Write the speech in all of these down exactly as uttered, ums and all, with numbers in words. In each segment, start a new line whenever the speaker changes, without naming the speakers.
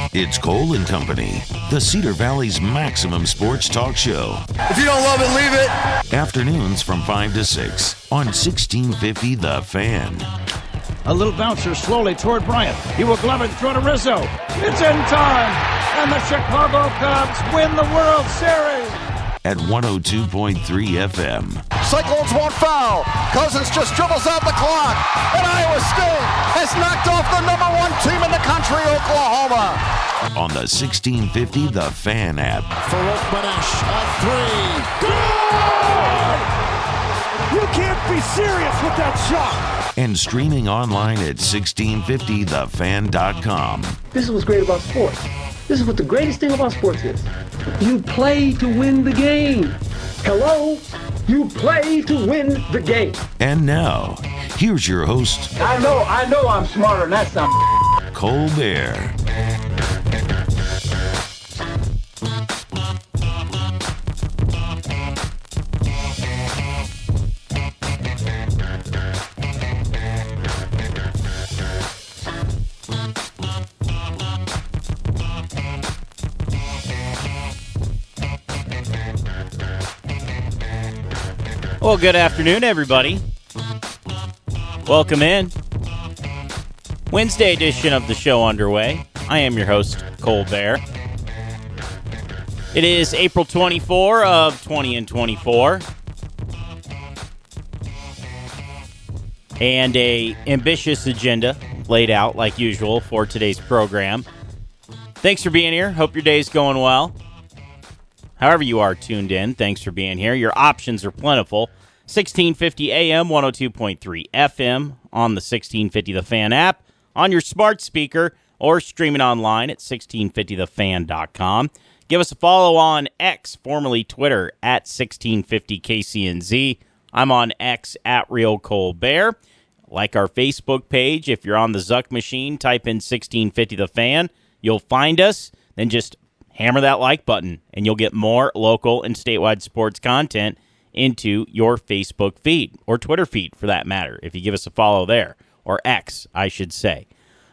It's Cole and Company, the Cedar Valley's maximum sports talk show.
If you don't love it, leave it.
Afternoons from five to six on sixteen fifty The Fan.
A little bouncer slowly toward Bryant. He will glove it, throw to Rizzo. It's in time, and the Chicago Cubs win the World Series.
At one oh two point three F M.
Cyclones won't foul. Cousins just dribbles out the clock. And Iowa State has knocked off the number one team in the country, Oklahoma.
On the sixteen fifty The Fan app.
Farouk Manesh on three. Good! You can't be serious with that shot.
And streaming online at sixteen fifty the fan dot com.
This is what's great about sports. This is what the greatest thing about sports is. You play to win the game. Hello? You play to win the game.
And now, here's your host.
I know, I know I'm smarter than that some
Cole Bear.
Well, good afternoon, everybody. Welcome in. Wednesday edition of the show underway. I am your host, Cole Bear. It is April twenty-fourth of twenty and twenty-four. And a ambitious agenda laid out, like usual, for today's program. Thanks for being here. Hope your day's going well. However you are tuned in, thanks for being here. Your options are plentiful. sixteen fifty A M, one oh two point three F M on the sixteen fifty The Fan app, on your smart speaker, or streaming online at sixteen fifty the fan dot com. Give us a follow on X, formerly Twitter, at sixteen fifty K C N Z. I'm on X at Real Cole Bear. Like our Facebook page. If you're on the Zuck machine, type in sixteen fifty The Fan. You'll find us. Then just hammer that like button, and you'll get more local and statewide sports content into your Facebook feed, or Twitter feed, for that matter, if you give us a follow there, or X, I should say.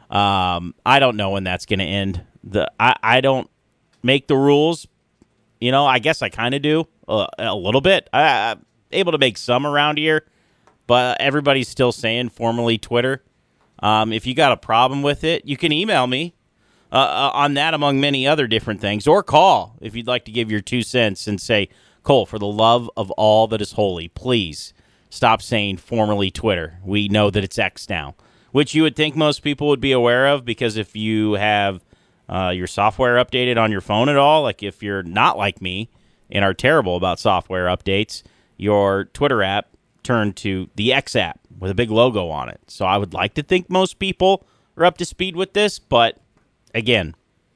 Um, I don't know when that's going to end. The I, I don't make the rules. You know, I guess I kind of do, uh, a little bit. I, I'm able to make some around here, but everybody's still saying formerly Twitter. Um, if you got a problem with it, you can email me. Uh, uh, on that, among many other different things, or call if you'd like to give your two cents and say, Cole, for the love of all that is holy, please stop saying formerly Twitter. We know that it's X now, which you would think most people would be aware of, because if you have uh, your software updated on your phone at all, like if you're not like me and are terrible about software updates, your Twitter app turned to the X app with a big logo on it. So I would like to think most people are up to speed with this, but again,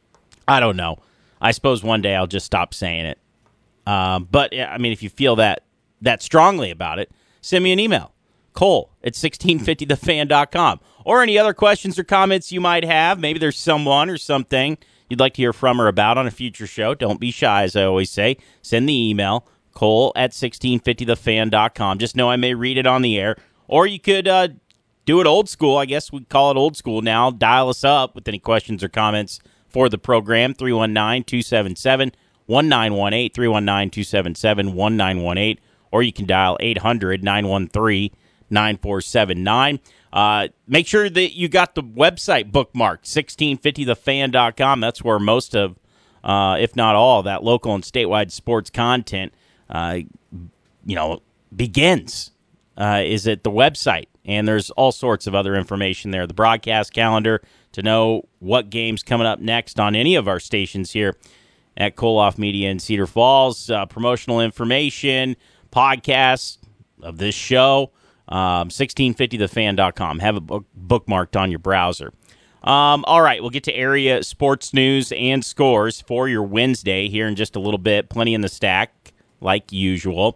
I don't know. I suppose one day I'll just stop saying it. Um, but, I mean, if you feel that that strongly about it, send me an email. Cole at sixteen fifty the fan dot com. Or any other questions or comments you might have. Maybe there's someone or something you'd like to hear from or about on a future show. Don't be shy, as I always say. Send the email, Cole at sixteen fifty the fan dot com. Just know I may read it on the air. Or you could uh, do it old school. I guess we call it old school now. Dial us up with any questions or comments for the program, three one nine, two seven seven, one nine one eight, three one nine, two seven seven, one nine one eight, or you can dial eight hundred, nine one three, nine four seven nine. Uh, make sure that you got the website bookmarked, sixteen fifty the fan dot com. That's where most of, uh, if not all, that local and statewide sports content, uh, you know, begins, uh, is at the website. And there's all sorts of other information there. The broadcast calendar to know what game's coming up next on any of our stations here at Koloff Media in Cedar Falls. Uh, promotional information, podcasts of this show, um, sixteen fifty the fan dot com. Have it book- bookmarked on your browser. Um, all right, we'll get to area sports news and scores for your Wednesday here in just a little bit. Plenty in the stack, like usual.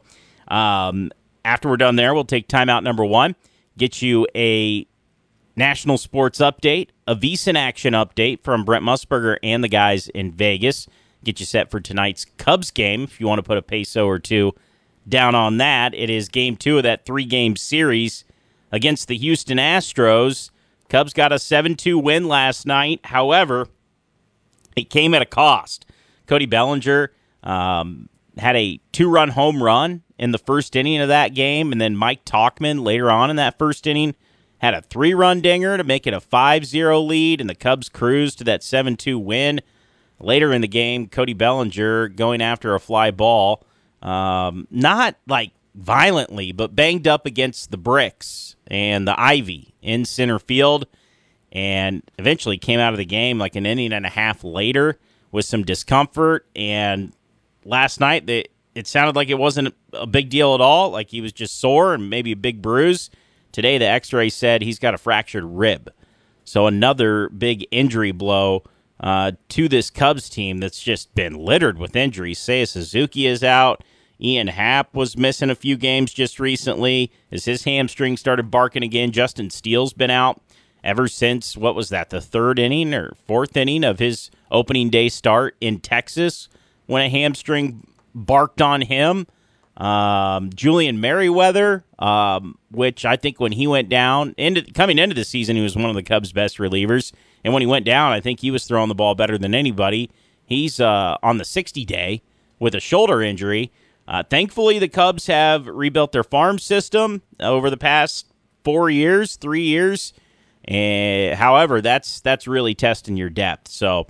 Um, after we're done there, we'll take timeout number one. Get you a national sports update, a VEASAN action update from Brent Musburger and the guys in Vegas. Get you set for tonight's Cubs game. If you want to put a peso or two down on that, it is game two of that three-game series against the Houston Astros. Cubs got a seven two win last night. However, it came at a cost. Cody Bellinger um, had a two-run home run in the first inning of that game, and then Mike Tauchman later on in that first inning had a three-run dinger to make it a five zero lead, and the Cubs cruised to that seven two win. Later in the game, Cody Bellinger going after a fly ball, um, not like violently, but banged up against the bricks and the ivy in center field, and eventually came out of the game like an inning and a half later with some discomfort. And last night, they, it sounded like it wasn't a big deal at all, like he was just sore and maybe a big bruise. Today, the x-ray said he's got a fractured rib. So another big injury blow uh, to this Cubs team that's just been littered with injuries. Seiya Suzuki is out. Ian Happ was missing a few games just recently as his hamstring started barking again. Justin Steele's been out ever since, what was that, the third inning or fourth inning of his opening day start in Texas when a hamstring barked on him. Um, Julian Merriweather, um, which I think when he went down, into, coming into the season, he was one of the Cubs' best relievers. And when he went down, I think he was throwing the ball better than anybody. He's uh, on the sixty-day with a shoulder injury. Uh, thankfully, the Cubs have rebuilt their farm system over the past four years, three years. Uh, however, that's that's really testing your depth. So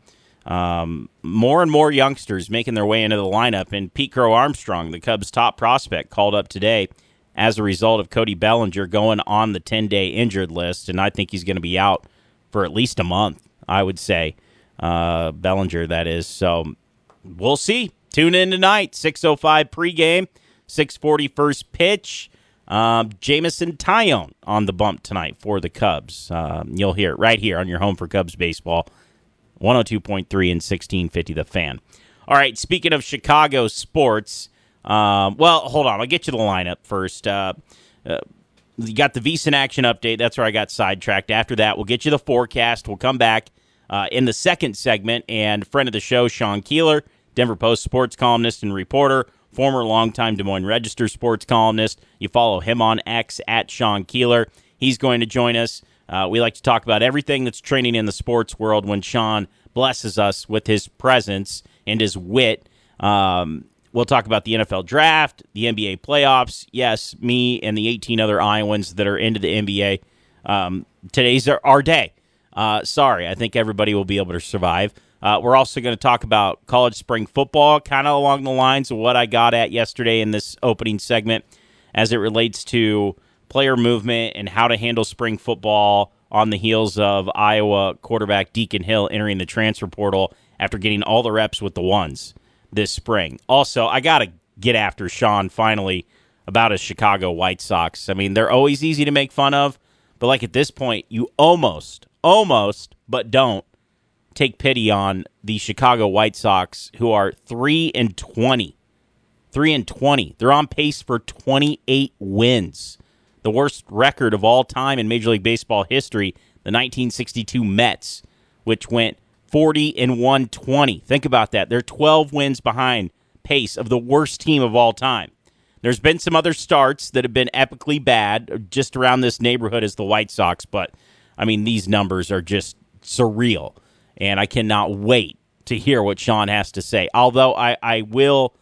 um, more and more youngsters making their way into the lineup. And Pete Crow Armstrong, the Cubs' top prospect, called up today as a result of Cody Bellinger going on the ten-day injured list. And I think he's going to be out for at least a month, I would say. Uh, Bellinger, that is. So we'll see. Tune in tonight, six oh five pregame, six forty first pitch. Um, Jameson Taillon on the bump tonight for the Cubs. Um, you'll hear it right here on your home for Cubs baseball, one oh two point three and sixteen fifty The Fan. All right, speaking of Chicago sports, um, well, hold on. I'll get you the lineup first. Uh, uh, you got the VEASAN action update. That's where I got sidetracked. After that, we'll get you the forecast. We'll come back uh, in the second segment, and friend of the show, Sean Keeler, Denver Post sports columnist and reporter, former longtime Des Moines Register sports columnist. You follow him on X at Sean Keeler. He's going to join us. Uh, we like to talk about everything that's trending in the sports world when Sean blesses us with his presence and his wit. Um, we'll talk about the N F L draft, the N B A playoffs. Yes, me and the eighteen other Iowans that are into the N B A. Um, today's our, our day. Uh, sorry, I think everybody will be able to survive. Uh, we're also going to talk about college spring football, kind of along the lines of what I got at yesterday in this opening segment as it relates to player movement and how to handle spring football on the heels of Iowa quarterback Deacon Hill entering the transfer portal after getting all the reps with the ones this spring. Also, I got to get after Sean finally about his Chicago White Sox. I mean, they're always easy to make fun of, but like at this point, you almost, almost, but don't take pity on the Chicago White Sox, who are three and twenty. three and twenty. They're on pace for twenty-eight wins. The worst record of all time in Major League Baseball history, the nineteen sixty-two Mets, which went forty and one twenty. Think about that. They're twelve wins behind pace of the worst team of all time. There's been some other starts that have been epically bad, just around this neighborhood as the White Sox, but, I mean, these numbers are just surreal. And I cannot wait to hear what Sean has to say. Although I, I will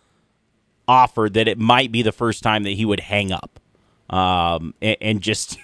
offer that it might be the first time that he would hang up um, and, and just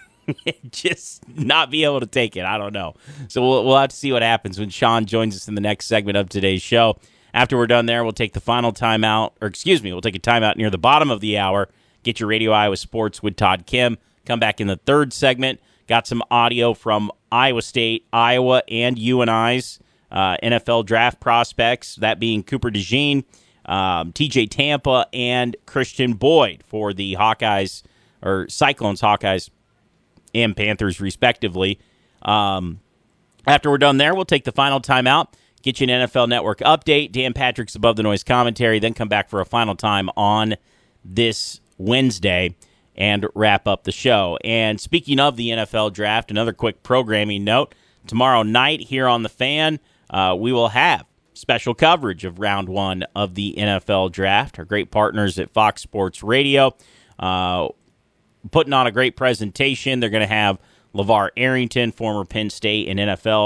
just not be able to take it. I don't know. So we'll, we'll have to see what happens when Sean joins us in the next segment of today's show. After we're done there, we'll take the final timeout, or excuse me, we'll take a timeout near the bottom of the hour. Get your Radio Iowa Sports with Todd Kim. Come back in the third segment. Got some audio from Iowa State, Iowa, and U N I's uh, N F L draft prospects, that being Cooper DeJean, um, T J Tampa, and Christian Boyd for the Hawkeyes, or Cyclones, Hawkeyes, and Panthers, respectively. Um, after we're done there, we'll take the final timeout, get you an N F L Network update. Dan Patrick's Above the Noise commentary, then come back for a final time on this Wednesday and wrap up the show. And speaking of the N F L draft, another quick programming note. Tomorrow night here on The Fan, uh, we will have special coverage of round one of the N F L draft. Our great partners at Fox Sports Radio uh, putting on a great presentation. They're going to have LeVar Arrington, former Penn State and N F L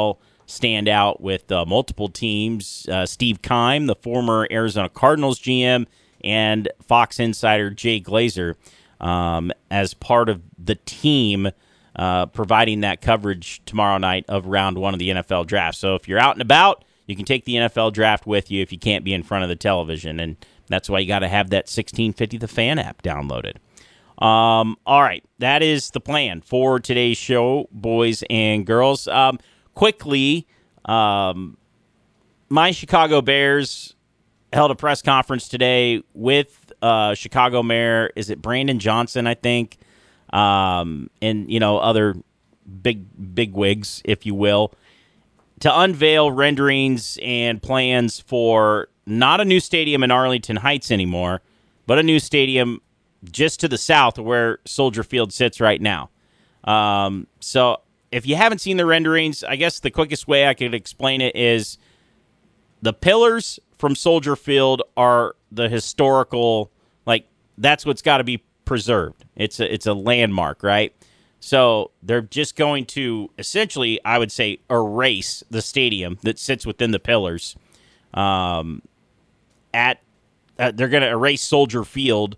stand out with uh, multiple teams. Uh, Steve Keim, the former Arizona Cardinals G M, and Fox insider Jay Glazer um, as part of the team uh, providing that coverage tomorrow night of round one of the N F L draft. So if you're out and about, you can take the N F L draft with you if you can't be in front of the television, and that's why you got to have that sixteen fifty The Fan app downloaded. Um, all right, that is the plan for today's show, boys and girls. Um, quickly, um, my Chicago Bears held a press conference today with uh, Chicago Mayor, is it Brandon Johnson, I think, um, and, you know, other big, big wigs, if you will, to unveil renderings and plans for not a new stadium in Arlington Heights anymore, but a new stadium just to the south of where Soldier Field sits right now. Um, so if you haven't seen the renderings, I guess the quickest way I could explain it is the pillars from Soldier Field are the historical, like, that's what's got to be preserved. It's a, it's a landmark, right? So they're just going to essentially, I would say, erase the stadium that sits within the pillars. Um, at uh, they're going to erase Soldier Field,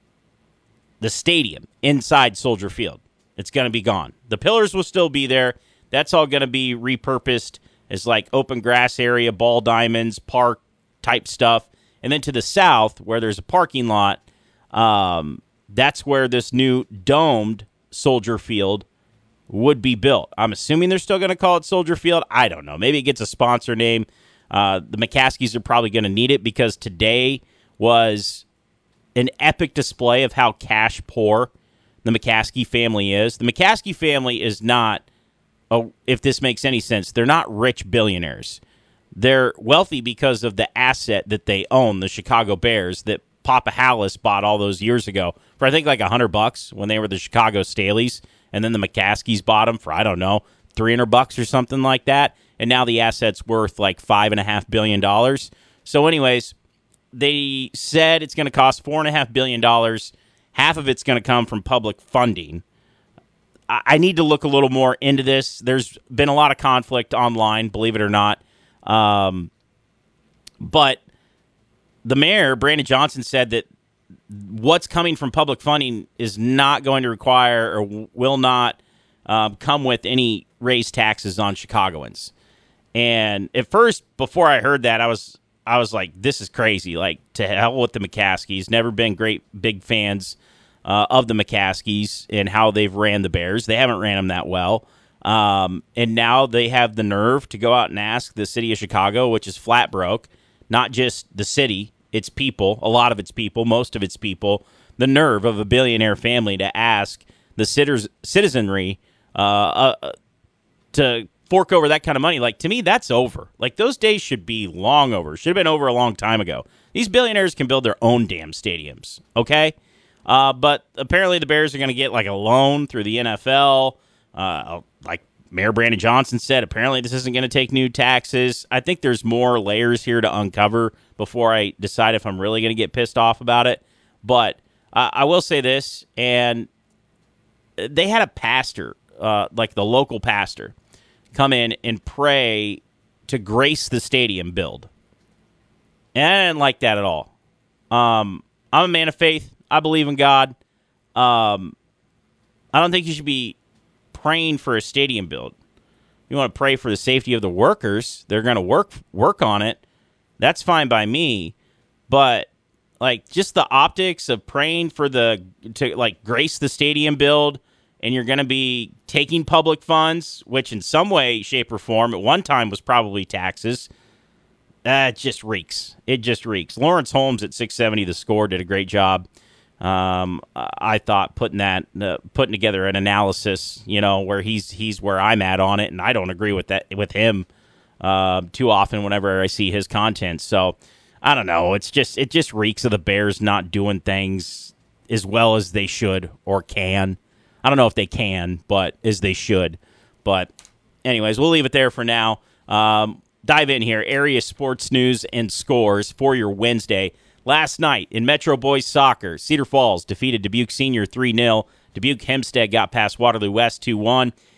the stadium inside Soldier Field. It's going to be gone. The pillars will still be there. That's all going to be repurposed as like open grass area, ball diamonds, park type stuff. And then to the south, where there's a parking lot, um, that's where this new domed Soldier Field would be built. I'm assuming they're still going to call it Soldier Field. I don't know. Maybe it gets a sponsor name. Uh, the McCaskies are probably going to need it because today was an epic display of how cash poor the McCaskey family is. The McCaskey family is not, oh, if this makes any sense, they're not rich billionaires. They're wealthy because of the asset that they own, the Chicago Bears, that Papa Hallis bought all those years ago for, I think, like a hundred bucks when they were the Chicago Staleys, and then the McCaskies bought them for, I don't know, three hundred bucks or something like that, and now the asset's worth like five and a half billion dollars. So anyways, they said it's going to cost four and a half billion dollars. Half of it's going to come from public funding. I-, I need to look a little more into this. There's been a lot of conflict online, believe it or not. Um, but the mayor, Brandon Johnson, said that what's coming from public funding is not going to require or w- will not um, come with any raised taxes on Chicagoans. And at first, before I heard that, I was I was like, this is crazy. Like, to hell with the McCaskies. Never been great big fans uh, of the McCaskies and how they've ran the Bears. They haven't ran them that well. Um, and now they have the nerve to go out and ask the city of Chicago, which is flat broke, not just the city, its people, a lot of its people, most of its people, the nerve of a billionaire family to ask the citizenry uh, uh, to fork over that kind of money. Like, to me, that's over. Like, those days should be long over. Should have been over a long time ago. These billionaires can build their own damn stadiums, okay? Uh, but apparently the Bears are going to get, like, a loan through the N F L. Uh, like Mayor Brandon Johnson said, apparently this isn't going to take new taxes. I think there's more layers here to uncover before I decide if I'm really going to get pissed off about it. But uh, I will say this, and they had a pastor, uh, like the local pastor, come in and pray to grace the stadium build. And I didn't like that at all. Um, I'm a man of faith. I believe in God. Um, I don't think you should be praying for a stadium build. You want to pray for the safety of the workers. They're going to work work on it. That's fine by me. But like just the optics of praying for the to like grace the stadium build, and you're going to be taking public funds, which in some way, shape, or form at one time was probably taxes. That uh, just reeks. It just reeks. Lawrence Holmes at six seventy The Score did a great job. Um, I thought putting that, uh, putting together an analysis, you know, where he's he's where I'm at on it, and I don't agree with that with him uh, too often whenever I see his content. So I don't know. It's just it just reeks of the Bears not doing things as well as they should or can. I don't know if they can, but as they should. But anyways, we'll leave it there for now. Um, dive in here. Area sports news and scores for your Wednesday. Last night in Metro Boys Soccer, Cedar Falls defeated Dubuque Senior three nil. Dubuque Hempstead got past Waterloo West two one.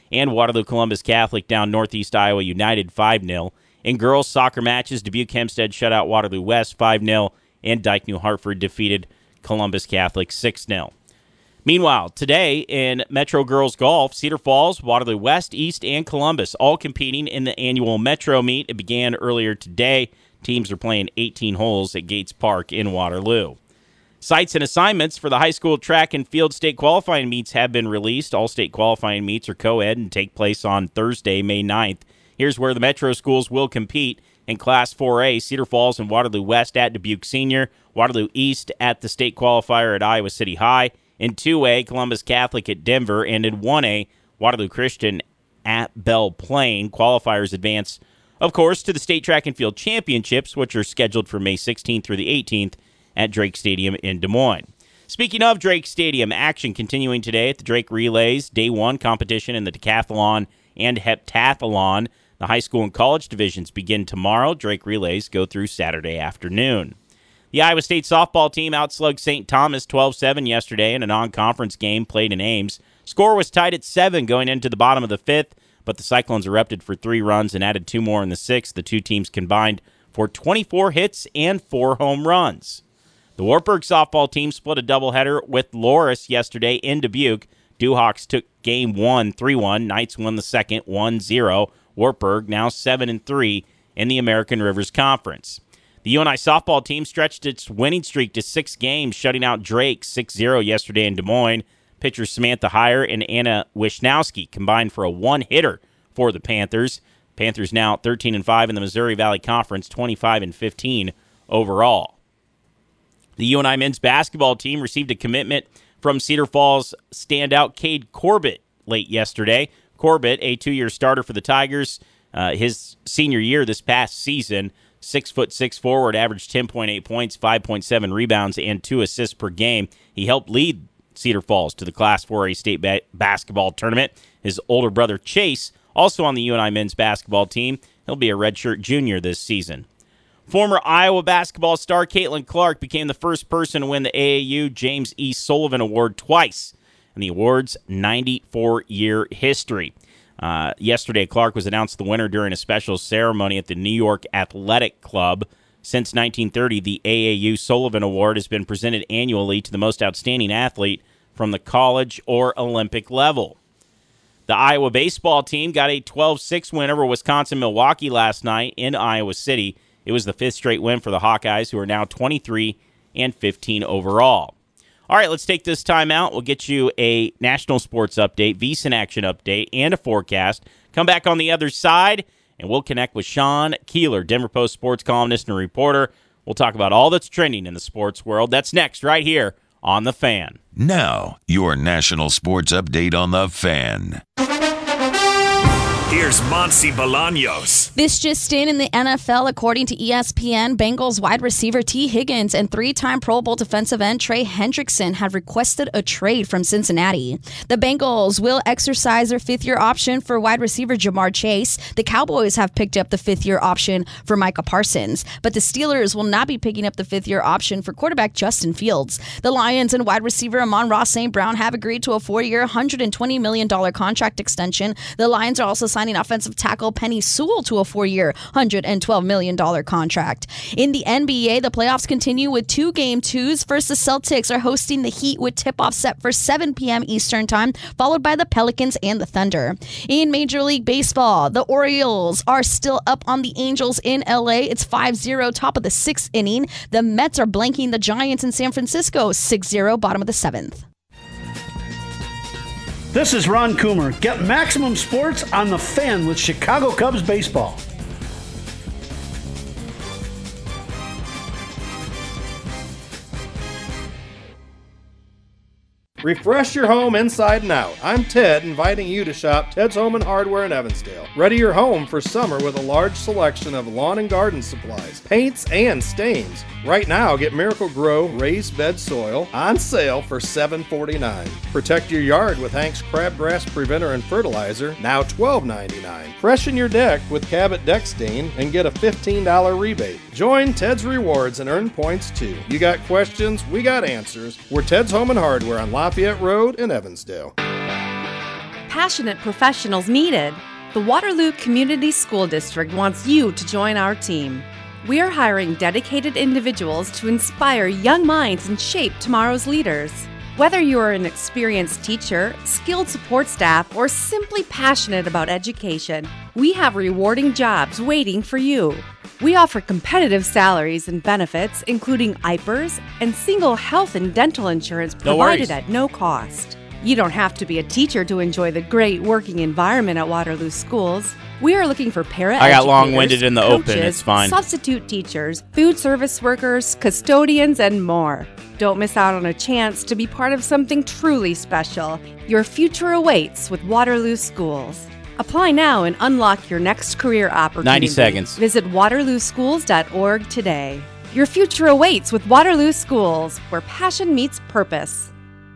And Waterloo Columbus Catholic down Northeast Iowa United five nil. In girls soccer matches, Dubuque Hempstead shut out Waterloo West five nil, and Dike New Hartford defeated Columbus Catholic six nil. Meanwhile, today in Metro Girls Golf, Cedar Falls, Waterloo West, East, and Columbus all competing in the annual Metro Meet. It began earlier today. Teams are playing eighteen holes at Gates Park in Waterloo. Sites and assignments for the high school track and field state qualifying meets have been released. All state qualifying meets are co-ed and take place on Thursday, May ninth. Here's where the Metro schools will compete. In Class four A, Cedar Falls and Waterloo West at Dubuque Senior, Waterloo East at the state qualifier at Iowa City High. In two A, Columbus Catholic at Denver, and in one A, Waterloo Christian at Belle Plaine. Qualifiers advance, of course, to the State Track and Field Championships, which are scheduled for May sixteenth through the eighteenth at Drake Stadium in Des Moines. Speaking of Drake Stadium, action continuing today at the Drake Relays, Day one competition in the decathlon and heptathlon. The high school and college divisions begin tomorrow. Drake Relays go through Saturday afternoon. The Iowa State softball team outslugged Saint Thomas twelve seven yesterday in a non-conference game played in Ames. Score was tied at seven going into the bottom of the fifth, but the Cyclones erupted for three runs and added two more in the sixth. The two teams combined for twenty-four hits and four home runs. The Wartburg softball team split a doubleheader with Loris yesterday in Dubuque. Dewhawks took game one three one. Knights won the second one zero. Wartburg now seven and three in the American Rivers Conference. The U N I softball team stretched its winning streak to six games, shutting out Drake six zero yesterday in Des Moines. Pitchers Samantha Heyer and Anna Wisnowski combined for a one-hitter for the Panthers. Panthers now thirteen and five in the Missouri Valley Conference, twenty-five and fifteen overall. The U N I men's basketball team received a commitment from Cedar Falls standout Cade Corbett late yesterday. Corbett, a two-year starter for the Tigers, uh, his senior year this past season, Six foot six forward, averaged ten point eight points, five point seven rebounds, and two assists per game. He helped lead Cedar Falls to the Class four A state ba- basketball tournament. His older brother Chase, also on the U N I men's basketball team, he'll be a redshirt junior this season. Former Iowa basketball star Caitlin Clark became the first person to win the A A U James E. Sullivan Award twice in the award's ninety-four-year history. Uh, yesterday, Clark was announced the winner during a special ceremony at the New York Athletic Club. Since nineteen thirty, the A A U Sullivan Award has been presented annually to the most outstanding athlete from the college or Olympic level. The Iowa baseball team got a twelve six win over Wisconsin-Milwaukee last night in Iowa City. It was the fifth straight win for the Hawkeyes, who are now twenty-three and fifteen overall. All right, let's take this time out. We'll get you a national sports update, VEASAN action update, and a forecast. Come back on the other side, and we'll connect with Sean Keeler, Denver Post sports columnist and reporter. We'll talk about all that's trending in the sports world. That's next right here on The Fan.
Now, your national sports update on The Fan.
Here's Monsi Bolaños.
This just in in the N F L, according to E S P N, Bengals wide receiver T. Higgins and three-time Pro Bowl defensive end Trey Hendrickson have requested a trade from Cincinnati. The Bengals will exercise their fifth-year option for wide receiver Jamar Chase. The Cowboys have picked up the fifth-year option for Micah Parsons, but the Steelers will not be picking up the fifth-year option for quarterback Justin Fields. The Lions and wide receiver Amon-Ra Saint Brown have agreed to a four-year, one hundred twenty million dollars contract extension. The Lions are also signing offensive tackle Penei Sewell to a four-year, one hundred twelve million dollars contract. In the N B A, the playoffs continue with two game twos. First, the Celtics are hosting the Heat with tip-off set for seven p.m. Eastern Time, followed by the Pelicans and the Thunder. In Major League Baseball, the Orioles are still up on the Angels in L A. It's five zero, top of the sixth inning. The Mets are blanking the Giants in San Francisco, six zero, bottom of the seventh.
This is Ron Coomer. Get Maximum Sports on The Fan with Chicago Cubs baseball.
Refresh your home inside and out. I'm Ted, inviting you to shop Ted's Home and Hardware in Evansdale. Ready your home for summer with a large selection of lawn and garden supplies, paints, and stains. Right now, get Miracle-Gro raised bed soil on sale for seven forty-nine. Protect your yard with Hank's Crabgrass Preventer and Fertilizer, now twelve ninety-nine. Freshen your deck with Cabot Deck Stain and get a fifteen dollars rebate. Join Ted's Rewards and earn points too. You got questions? We got answers. We're Ted's Home and Hardware on Lafayette Road in Evansdale.
passionate professionals needed. The Waterloo Community School District wants you to join our team. We are hiring dedicated individuals to inspire young minds and shape tomorrow's leaders. Whether you are an experienced teacher, skilled support staff, or simply passionate about education, we have rewarding jobs waiting for you. We offer competitive salaries and benefits, including I P E R S and single health and dental insurance provided at no cost. You don't have to be a teacher to enjoy the great working environment at Waterloo Schools. We are looking for para-educators,
I got long-winded in the
coaches,
open. It's fine.
substitute teachers, food service workers, custodians, and more. Don't miss out on a chance to be part of something truly special. Your future awaits with Waterloo Schools. Apply now and unlock your next career opportunity.
ninety seconds.
Visit waterloo schools dot org today. Your future awaits with Waterloo Schools, where passion meets purpose.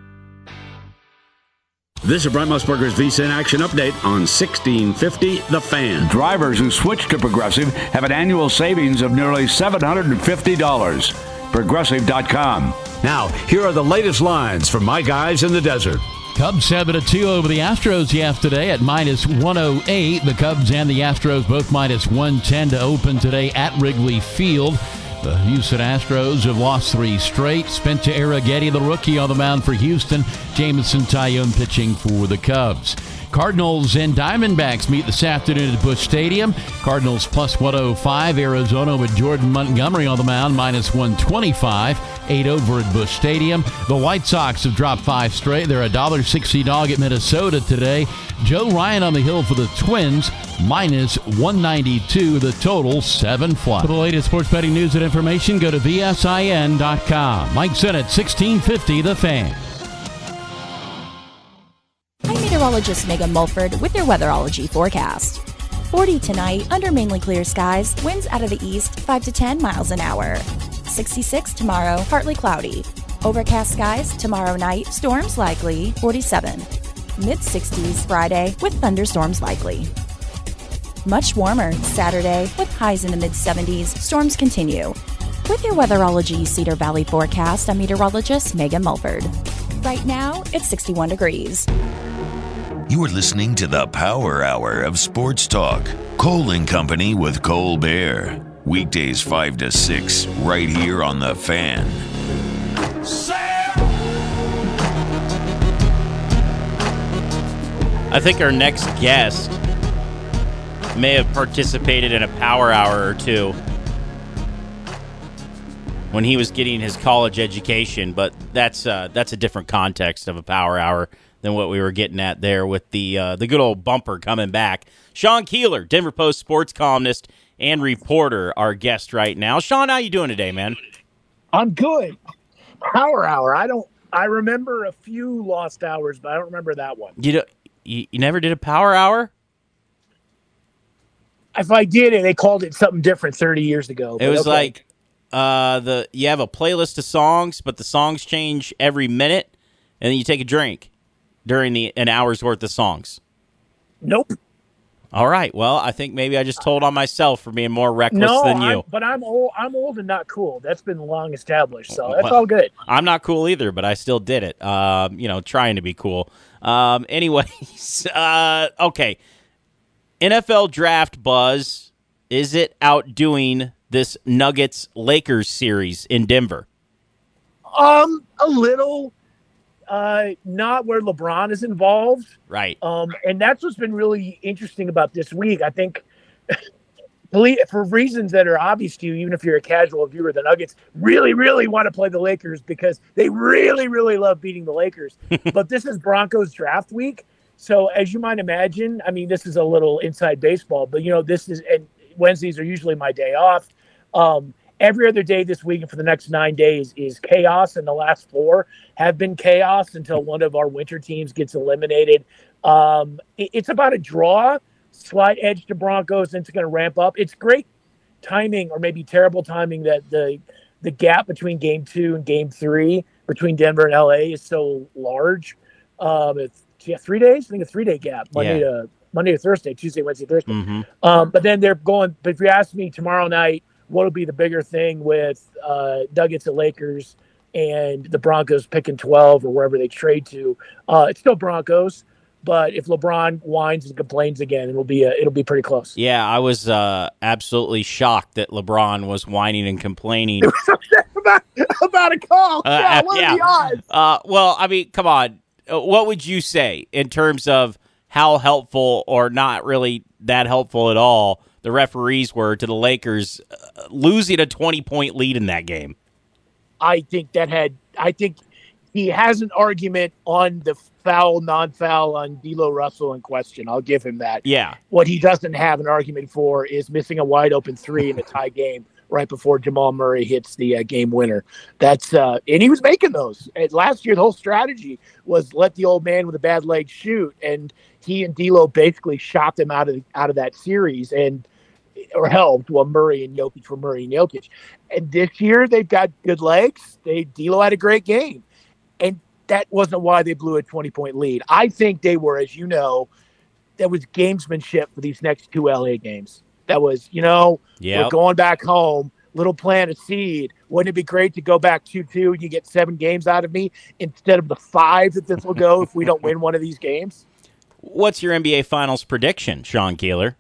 This is Brent Musburger's VSiN Action Update on sixteen fifty The Fan.
Drivers who switch to Progressive have an annual savings of nearly seven hundred fifty dollars. Progressive dot com.
Now, here are the latest lines from my guys in the desert.
Cubs seven to two over the Astros yesterday at minus one oh eight. The Cubs and the Astros both minus one ten to open today at Wrigley Field. The Houston Astros have lost three straight. Spencer Arrighetti, the rookie, on the mound for Houston. Jameson Taillon pitching for the Cubs. Cardinals and Diamondbacks meet this afternoon at Busch Stadium. Cardinals plus one oh five. Arizona with Jordan Montgomery on the mound, minus one twenty-five. Eight over at Busch Stadium. The White Sox have dropped five straight. They're a one dollar sixty dog at Minnesota today. Joe Ryan on the hill for the Twins, minus one ninety-two. The total, seven flat. For the latest sports betting news and information, go to V S I N dot com. Mike Sennett, sixteen fifty The Fan.
I'm meteorologist Megan Mulford with your weatherology forecast. forty tonight, under mainly clear skies, winds out of the east, five to ten miles an hour. sixty-six tomorrow, partly cloudy. Overcast skies tomorrow night, storms likely, forty-seven. Mid-sixties Friday with thunderstorms likely. Much warmer Saturday with highs in the mid-seventies, storms continue. With your weatherology Cedar Valley forecast, I'm meteorologist Megan Mulford. Right now, it's sixty-one degrees.
You are listening to the Power Hour of Sports Talk. Cole and Company with Cole Bear. Weekdays five to six, right here on The Fan.
I think our next guest may have participated in a Power Hour or two when he was getting his college education, but that's uh, that's a different context of a Power Hour than what we were getting at there with the uh, the good old bumper coming back. Sean Keeler, Denver Post sports columnist and reporter, our guest right now. Sean, how you doing today, man?
I'm good. Power Hour. I don't. I remember a few lost hours, but I don't remember that one.
You, don't, you, you never did a Power Hour?
If I did it, they called it something different thirty years ago.
It was
okay.
like uh, the you have a playlist of songs, but the songs change every minute, and then you take a drink during the an hour's worth of songs.
Nope.
All right. Well, I think maybe I just told on myself for being more reckless
no,
than you.
I'm, but I'm old. I'm old and not cool. That's been long established, so that's
well,
all good.
I'm not cool either, but I still did it. Um, you know, trying to be cool. Um, anyways, uh, okay. N F L draft buzz. Is it outdoing this Nuggets Lakers series in Denver?
Um, a little. Uh, not where LeBron is involved.
Right.
Um, and that's what's been really interesting about this week. I think for reasons that are obvious to you, even if you're a casual viewer, the Nuggets really, really want to play the Lakers because they really, really love beating the Lakers. But this is Broncos draft week. So as you might imagine, I mean, this is a little inside baseball, but you know, this is, and Wednesdays are usually my day off. Um, Every other day this week and for the next nine days is chaos, and the last four have been chaos until one of our winter teams gets eliminated. Um, it, it's about a draw, slight edge to Broncos, and it's going to ramp up. It's great timing, or maybe terrible timing, that the the gap between game two and game three between Denver and L A is so large. Um, it's yeah, three days. I think a three-day gap, Monday yeah. to Monday to Thursday, Tuesday, Wednesday, Thursday.
Mm-hmm.
Um, but then they're going. But if you ask me tomorrow night, what will be the bigger thing with uh, Nuggets and Lakers and the Broncos picking twelve or wherever they trade to? Uh, it's still Broncos, But if LeBron whines and complains again, it'll be a, it'll be pretty close.
Yeah, I was uh, absolutely shocked that LeBron was whining and complaining
about, about a call.
Uh,
yeah, what
yeah.
are the odds?
Uh, well, I mean, come on. Uh, What would you say in terms of how helpful or not really that helpful at all the referees were to the Lakers uh, losing a twenty-point lead in that game?
I think that had I think he has an argument on the foul, non-foul on D'Lo Russell in question. I'll give him that.
Yeah.
What he doesn't have an argument for is missing a wide open three in a tie game right before Jamal Murray hits the uh, game winner. That's uh, and he was making those. And last year, the whole strategy was let the old man with a bad leg shoot, and he and D'Lo basically shot them out of out of that series and or helped. Well, Murray and Jokic were Murray and Jokic, and this year they've got good legs. They D'Lo had a great game, and that wasn't why they blew a twenty-point lead. I think they were, as you know, that was gamesmanship for these next two L A games. That was, you know,
Yep.
we're going back home, little plant a seed. Wouldn't it be great to go back two two and you get seven games out of me instead of the five that this will go if we don't win one of these games?
What's your N B A Finals prediction, Sean Keeler?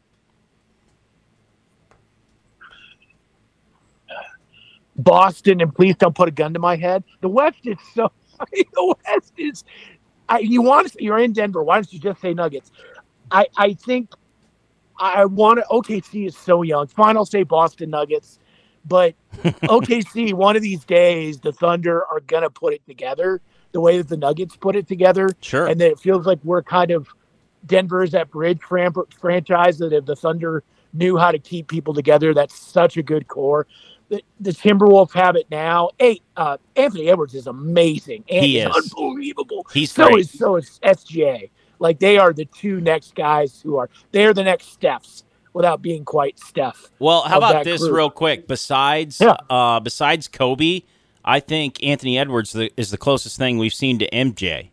Boston, and please don't put a gun to my head. The West is so the West is I, you want to you're in Denver. Why don't you just say Nuggets? I, I think I want to O K C is so young. Fine, I'll say Boston Nuggets, but O K C one of these days the Thunder are gonna put it together the way that the Nuggets put it together.
Sure.
And then it feels like we're kind of Denver is that bridge fran- franchise that if the Thunder knew how to keep people together, that's such a good core. The, the Timberwolves have it now. Hey, uh, Anthony Edwards is amazing. And
He
he's
is.
unbelievable.
He's
so
great.
is so is S G A. Like they are the two next guys who are they're the next Stephs without being quite Steph.
Well, how
of
about
that
this
group.
real quick? Besides,
Yeah.
uh, besides Kobe, I think Anthony Edwards the, is the closest thing we've seen to M J.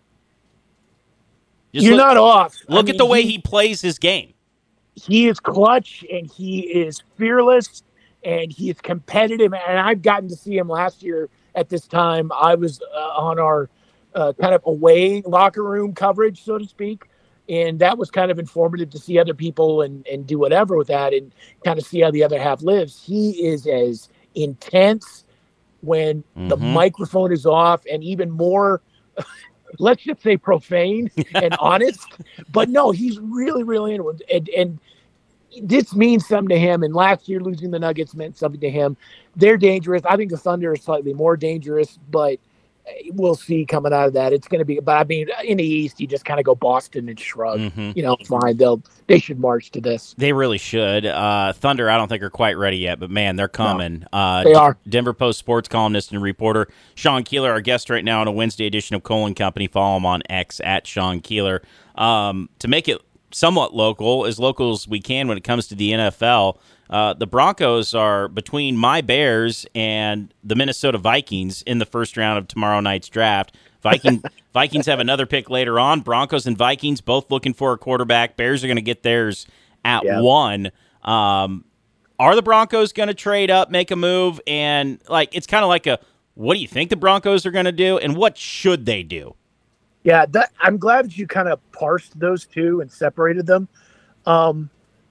Just
You're
look,
not off. I
Look
mean,
at the way
he-
he plays his game.
he is clutch and he is fearless and he is competitive. And I've gotten to see him last year at this time. I was uh, on our uh, kind of away locker room coverage, so to speak. And that was kind of informative to see other people and, and do whatever with that and kind of see how the other half lives. He is as intense when the
Mhm.
microphone is off and even more, let's just say profane and honest. But no, he's really, really into it. And, and this means something to him. And last year, losing the Nuggets meant something to him. They're dangerous. I think the Thunder is slightly more dangerous, but we'll see coming out of that. It's going to be, but I mean, in the East, you just kind of go Boston and shrug.
Mhm.
You know, fine. They'll, they should march to this.
They really should. Uh, Thunder, I don't think are quite ready yet, but man, they're coming. Uh,
They are.
Denver Post sports columnist and reporter Sean Keeler, our guest right now on a Wednesday edition of Cole and Company. Follow him on X at Sean Keeler. Um, to make it somewhat local, as local as we can when it comes to the N F L, uh, the Broncos are between my Bears and the Minnesota Vikings in the first round of tomorrow night's draft. Viking, Vikings have another pick later on. Broncos and Vikings both looking for a quarterback. Bears are going to get theirs at
Yeah.
one. Um, are the Broncos going to trade up, make a move? And like it's kind of like a, what do you think the Broncos are going to do, and what should they do?
Yeah, that, I'm glad that you kind of parsed those two and separated them. Um,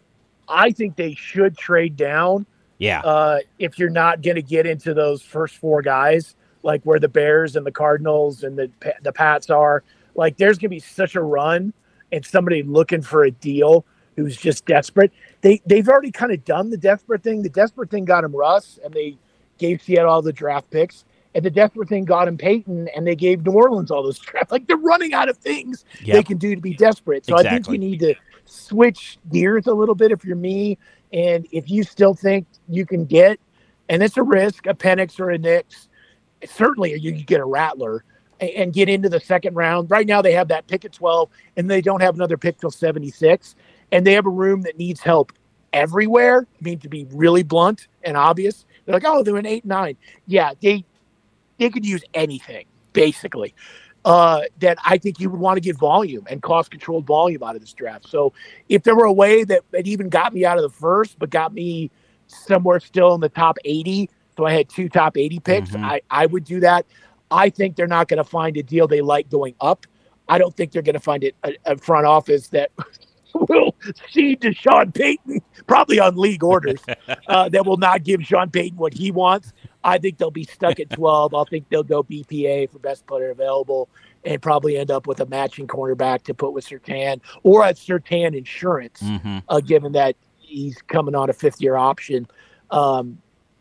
I think they should trade down.
Yeah.
Uh, if you're not going to get into those first four guys, like where the Bears and the Cardinals and the the Pats are, like there's going to be such a run and somebody looking for a deal who's just desperate. They they've already kind of done the desperate thing. The desperate thing got him Russ, and they gave Seattle all the draft picks. And the desperate thing got him Peyton, and they gave New Orleans all those draft. Like they're running out of things
Yep.
they can do to be desperate. So I think
Exactly.
you need to switch gears a little bit if you're me, and if you still think you can get, and it's a risk, a Penix or a Knicks, certainly you can get a Rattler and, and get into the second round. Right now they have that pick at twelve, and they don't have another pick till seventy-six, and they have a room that needs help everywhere. I mean, to be really blunt and obvious, they're like, oh, they're an eight, nine. Yeah, they they could use anything, basically. Uh, that I think you would want to get volume and cost-controlled volume out of this draft. So if there were a way that it even got me out of the first, but got me somewhere still in the top eighty, so I had two top eighty picks,
Mhm.
I, I would do that. I think they're not going to find a deal they like going up. I don't think they're going to find it a, a front office that will cede to Sean Payton, probably on league orders, uh, that will not give Sean Payton what he wants. I think they'll be stuck at twelve. I think they'll go B P A for best player available and probably end up with a matching cornerback to put with Surtain or a Surtain insurance,
mm-hmm.
uh, given that he's coming on a fifth-year option, um,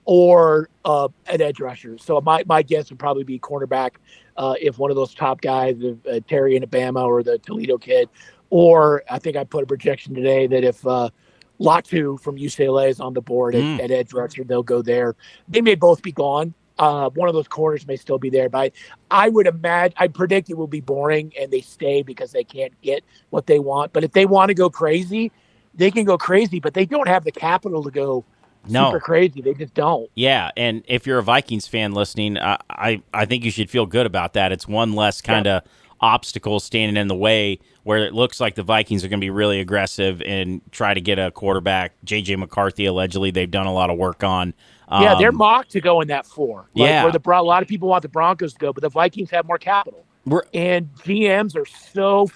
or uh, an edge rusher. So my, my guess would probably be cornerback uh, if one of those top guys, uh, Terry in Alabama or the Toledo kid, or I think I put a projection today that if uh, Latu from U C L A is on the board
Mm.
at, at edge rusher, they'll go there. They may both be gone. Uh, one of those corners may still be there, but I, I would imagine, I predict it will be boring and they stay because they can't get what they want. But if they want to go crazy, they can go crazy, but they don't have the capital to go
No.
super crazy. They just don't.
Yeah, and if you're a Vikings fan listening, I I, I think you should feel good about that. It's one less kind of obstacle standing in the way where it looks like the Vikings are going to be really aggressive and try to get a quarterback. J J McCarthy, allegedly, they've done a lot of work on. Um,
Yeah, they're mocked to go in that four. Like
yeah.
Where the, a lot of people want the Broncos to go, but the Vikings have more capital.
We're,
and G Ms are so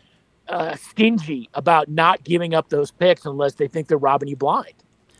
uh, stingy about not giving up those picks unless they think they're robbing you blind.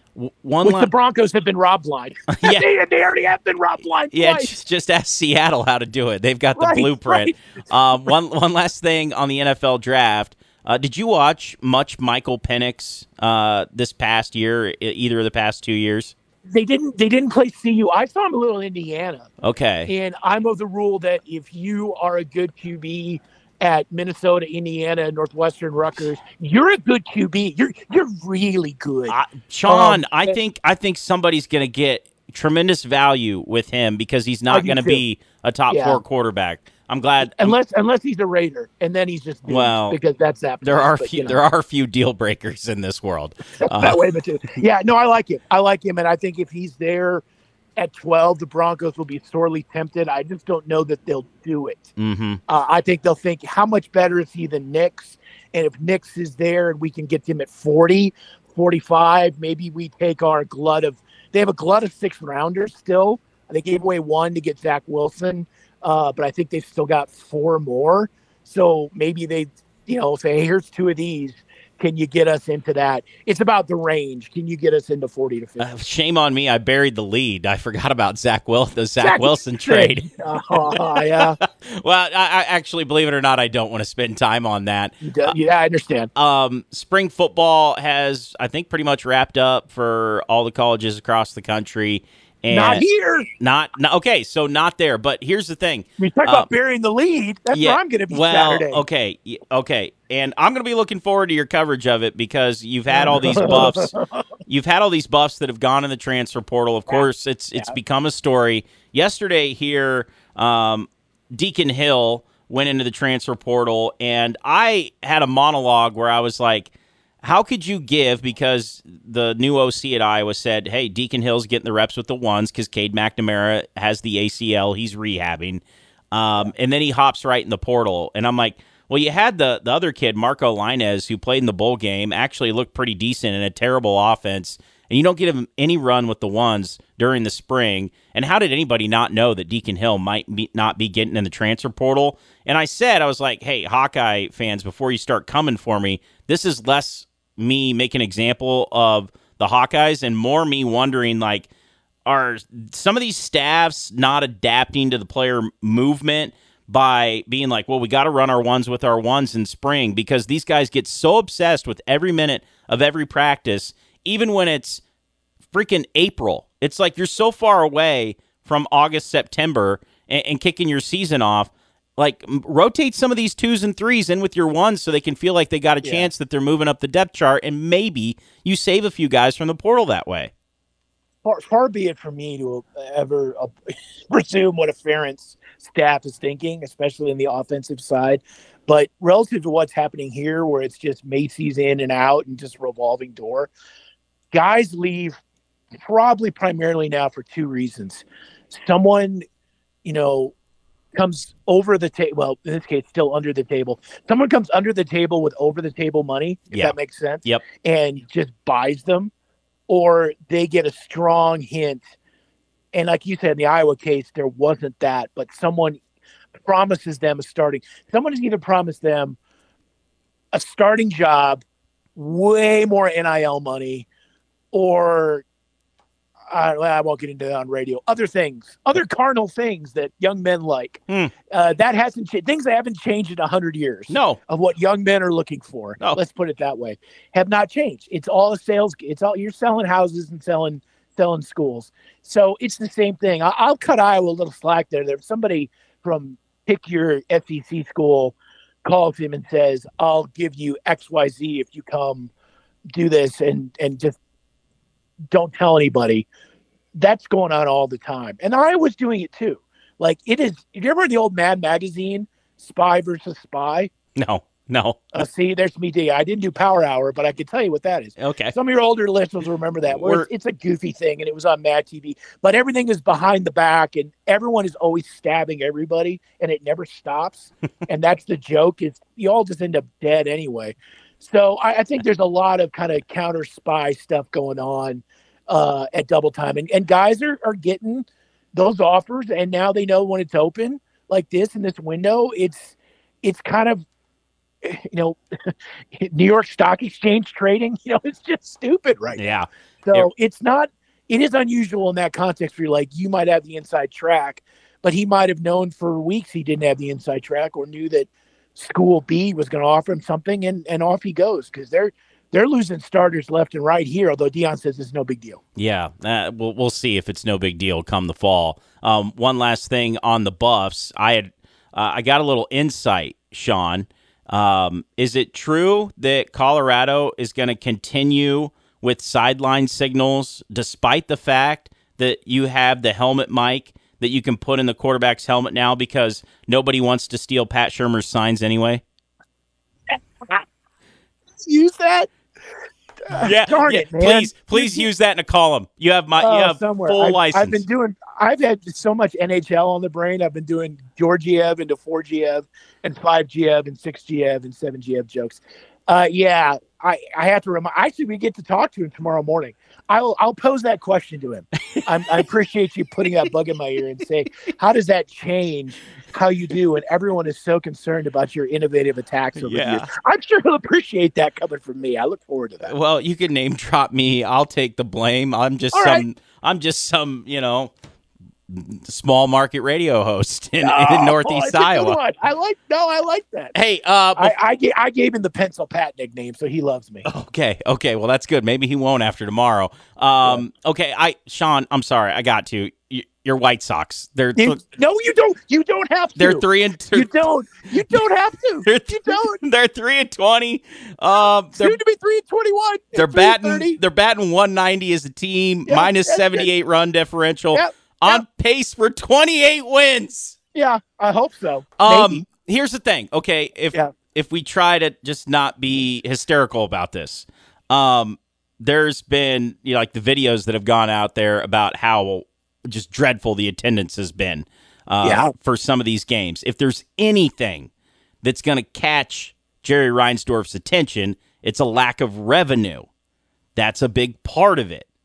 One
Which
la-
the Broncos have been robbed blind.
Yeah.
they, they already have been robbed blind
Yeah,
twice.
just, just ask Seattle how to do it. They've got the
Right,
blueprint. Um, one one last thing on the N F L draft. Uh, did you watch much Michael Penix uh, this past year, e- either of the past two years?
They didn't. They didn't play C U. I saw him a little in Indiana.
Okay.
And I'm of the rule that if you are a good Q B at Minnesota, Indiana, Northwestern, Rutgers, you're a good Q B. You're you're really good.
Uh, Sean,
Um,
I think I think somebody's going to get tremendous value with him because he's
I
not
do
going to
too.
be a top
Yeah.
four quarterback. I'm glad.
Unless unless he's a Raider, and then he's just doomed,
Well,
because that's that.
there are
but,
few,
you know.
there are a few deal breakers in this world. Uh,
that way, but too. Yeah, no, I like him. I like him, and I think if he's there at twelve, the Broncos will be sorely tempted. I just don't know that they'll do it.
mm-hmm.
Uh, I think they'll think, how much better is he than Nix? And if Nix is there and we can get him at forty, forty-five, maybe we take our glut of – they have a glut of sixth rounders still. They gave away one to get Zach Wilson, uh, but I think they've still got four more. So maybe they, you know, say, hey, here's two of these. Can you get us into that? It's about the range. Can you get us into forty to fifty?
Uh, shame on me. I buried the lead. I forgot about Zach Wil- the Zach, Zach Wilson trade.
Oh, yeah.
Well, I, I actually, believe it or not, I don't want to spend time on that.
Uh, yeah, I understand.
Um, spring football has, I think, pretty much wrapped up for all the colleges across the country. And
not here.
Not, not okay. So not there. But here's the thing:
we talk
uh,
about burying the lead. That's
yeah,
where I'm going to be
well,
Saturday.
Okay, okay, and I'm going to be looking forward to your coverage of it because you've had all these buffs. You've had all these buffs that have gone in the transfer portal. Of course, it's it's
Yeah.
become a story. Yesterday here, um, Deacon Hill went into the transfer portal, and I had a monologue where I was like, how could you give, because the new O C at Iowa said, hey, Deacon Hill's getting the reps with the ones because Cade McNamara has the A C L. He's rehabbing. Um, and then he hops right in the portal. And I'm like, well, you had the, the other kid, Marco Linez, who played in the bowl game, actually looked pretty decent in a terrible offense. And you don't give him any run with the ones during the spring. And how did anybody not know that Deacon Hill might be, not be getting in the transfer portal? And I said, I was like, hey, Hawkeye fans, before you start coming for me, this is less me make an example of the Hawkeyes and more me wondering, like, are some of these staffs not adapting to the player movement by being like, well, we got to run our ones with our ones in spring, because these guys get so obsessed with every minute of every practice, even when it's freaking April. It's like you're so far away from August, September, and, and kicking your season off. Like, rotate some of these twos and threes in with your ones so they can feel like they got a
Yeah.
chance that they're moving up the depth chart, and maybe you save a few guys from the portal that way.
Far, far be it from me to ever uh, presume what a Ferentz staff is thinking, especially in the offensive side. But relative to what's happening here, where it's just Macy's in and out and just revolving door, guys leave probably primarily now for two reasons. Someone, you know, comes over the table. Well, in this case, still under the table. Someone comes under the table with over the table money, if
Yeah.
that makes sense.
Yep.
And just buys them, or they get a strong hint. And like you said, in the Iowa case, there wasn't that, but someone promises them a starting. Someone has either promised them a starting job, way more N I L money, or uh, I won't get into that on radio. Other things, other carnal things that young men like.
Hmm.
Uh, that hasn't changed. Things that haven't changed in a hundred years.
No,
of what young men are looking for.
No.
Let's put it that way. Have not changed. It's all a sales. It's all you're selling houses and selling selling schools. So it's the same thing. I, I'll cut Iowa a little slack there. There's somebody from pick your S E C school calls him and says, I'll give you X Y Z if you come do this and, and just don't tell anybody. That's going on all the time. And Iowa's doing it too. Like it is, you remember the old Mad Magazine, Spy versus Spy?
No, no.
Uh, see, there's me. D. I didn't do Power Hour, but I can tell you what that is.
Okay.
Some of your older listeners will remember that. Where it's, it's a goofy thing, and it was on Mad T V. But everything is behind the back, and everyone is always stabbing everybody, and it never stops. And that's the joke. Is you all just end up dead anyway. So I, I think there's a lot of kind of counter spy stuff going on uh, at Double Time, and, and guys are are getting those offers, and now they know when it's open like this in this window. It's it's kind of, you know, New York Stock Exchange trading, you know, it's just stupid right
yeah.
now. So it, it's not, it is unusual in that context where you're like, you might have the inside track, but he might have known for weeks he didn't have the inside track or knew that School B was going to offer him something, and, and off he goes because they're, they're losing starters left and right here, although Deion says it's no big deal.
Yeah, uh, we'll, we'll see if it's no big deal come the fall. Um, one last thing on the Buffs. I had uh, I got a little insight, Sean. Um, is it true that Colorado is going to continue with sideline signals despite the fact that you have the helmet mic that you can put in the quarterback's helmet now because nobody wants to steal Pat Shurmur's signs anyway?
Use that?
Yeah,
Darn
yeah,
it, man.
please, please use that in a column. You have my,
Oh,
you have
somewhere.
full
I've,
license.
I've been doing. I've had so much N H L on the brain. I've been doing Georgiev into four G F and five G F and six G F and seven G F jokes. Uh, yeah, I, I have to remind. Actually, we get to talk to him tomorrow morning. I'll I'll pose that question to him. I'm, I appreciate you putting that bug in my ear and say, how does that change how you do? And everyone is so concerned about your innovative attacks over
Yeah.
the years. I'm sure he'll appreciate that coming from me. I look forward to that.
Well, you can name drop me. I'll take the blame. I'm just
All
some.
right.
I'm just some. You know, small market radio host in,
Oh,
in Northeast
it's a good
Iowa.
one. I like. No, I like that.
Hey, uh,
I, I gave I gave him the Pencil Pat nickname, so he loves me.
okay, okay. Well, that's good. Maybe he won't after tomorrow. Um, okay, I Sean, I'm sorry. I got to. You, your White Sox. They're
You- no, you don't. You don't have to.
they're three and two.
You don't. You don't have to.
They're,
you don't.
they're three and twenty. Um, they're
Soon to be three and twenty-one.
they're
and
batting.
three thirty.
They're batting one ninety as a team,
Yeah,
minus
that's good.
seventy-eight run differential.
Yep,
On
yep.
pace for twenty-eight wins.
Yeah, I hope so.
Um,
Maybe.
here's the thing. Okay, if
Yeah.
if we try to just not be hysterical about this, um, there's been you know, like the videos that have gone out there about how just dreadful the attendance has been uh,
Yeah.
for some of these games. If there's anything that's going to catch Jerry Reinsdorf's attention, it's a lack of revenue. That's a big part of it.